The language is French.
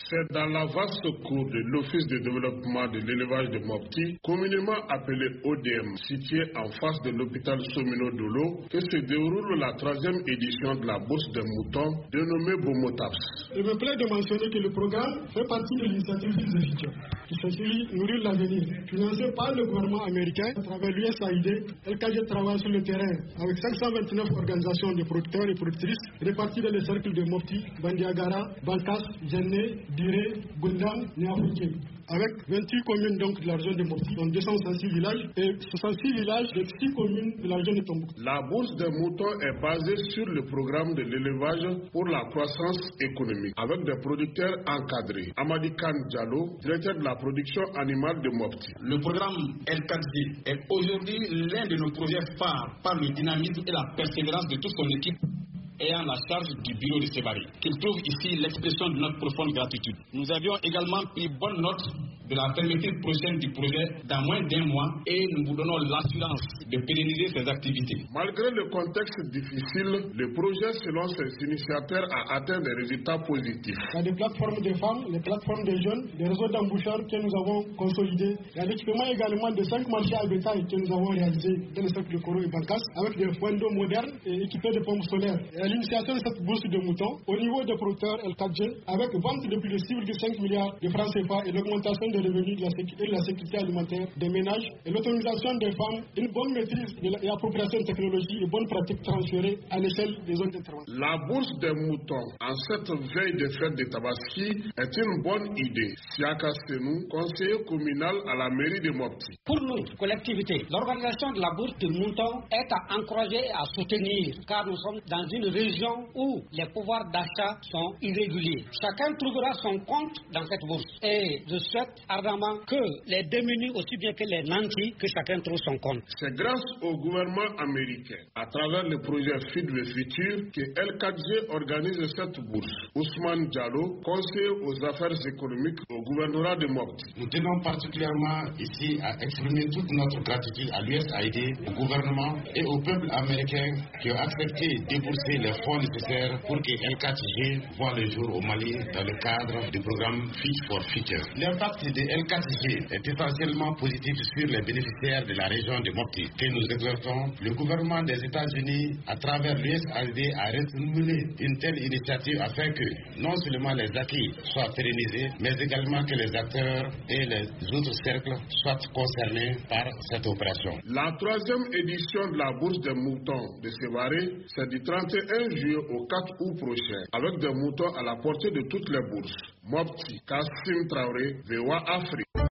C'est dans la vaste cour de l'Office de développement de l'élevage de Mopti, communément appelé ODM, situé en face de l'hôpital Somino Dolo, que se déroule la 3e édition de la bourse des moutons, dénommée Bomotaps. Il me plaît de mentionner que le programme fait partie de l'initiative Fils et Futurs, qui s'agit Nourrir l'avenir, financé par le gouvernement américain à travers l'USAID. LKG travaille sur le terrain avec 529 organisations de producteurs et productrices réparties dans les cercles de Mopti, Bandiagara, Bankas, Djenné, Diré, Gundam, Néafouké. Avec 28 communes donc de la région de Mopti, dont 266 villages et 66 villages de 6 communes de la région de Tombouctou. La bourse des moutons est basée sur le programme de l'élevage pour la croissance économique avec des producteurs encadrés. Amadi Khan Diallo, directeur de la production animale de Mopti. Le programme L4G est aujourd'hui l'un de nos projets phares par le dynamisme et la persévérance de toute son équipe ayant la charge du bureau de Sévaré, qu'il trouve ici l'expression de notre profonde gratitude. Nous avions également pris bonne note de la fermeture prochaine du projet dans moins d'1 mois et nous vous donnons l'assurance de pérenniser ces activités. Malgré le contexte difficile, le projet, selon ses initiateurs, a atteint des résultats positifs. Il y a des plateformes des femmes, des plateformes des jeunes, des réseaux d'embouchards que nous avons consolidés. Il y a l'équipement également de 5 marchés à bétail que nous avons réalisés dans le cercle de Koro et Bankas avec des points d'eau modernes et équipés de pompes solaires. L'initiation de cette bourse de moutons au niveau des producteurs L4G avec vente de plus de 6,5 milliards de francs CFA et l'augmentation des revenus de la sécurité alimentaire des ménages et l'autonomisation des femmes, une bonne maîtrise et appropriation de technologies et bonnes pratiques transférées à l'échelle des zones d'intervention. La bourse des moutons en cette veille de fête de Tabaski est une bonne idée. Siaka Senou, conseiller communal à la mairie de Mopti. Pour nous, collectivité, l'organisation de la bourse des moutons est à encourager et à soutenir car nous sommes dans une région où les pouvoirs d'achat sont irréguliers. Chacun trouvera son compte dans cette bourse. Et je souhaite ardemment que les démunis aussi bien que les nantis, que chacun trouve son compte. C'est grâce au gouvernement américain, à travers le projet Feed the Future, que L4G organise cette bourse. Ousmane Diallo, conseiller aux affaires économiques au gouvernorat de Mopti. Nous tenons particulièrement ici à exprimer toute notre gratitude à l'USAID, au gouvernement et au peuple américain qui ont accepté de débourser les fonds nécessaires pour que L4G voit le jour au Mali dans le cadre du programme Feed for Future. L'impact de L4G est essentiellement positif sur les bénéficiaires de la région de Mopti que nous exhortons le gouvernement des États-Unis à travers l'USAID à renouveler une telle initiative afin que non seulement les acquis soient pérennisés mais également que les acteurs et les autres cercles soient concernés par cette opération. La 3e édition de la bourse des moutons de Sévaré, c'est du 31 juillet au 4 août prochain, avec des moutons à la portée de toutes les bourses. Mopti, Kassim Traoré, VOA Afrique.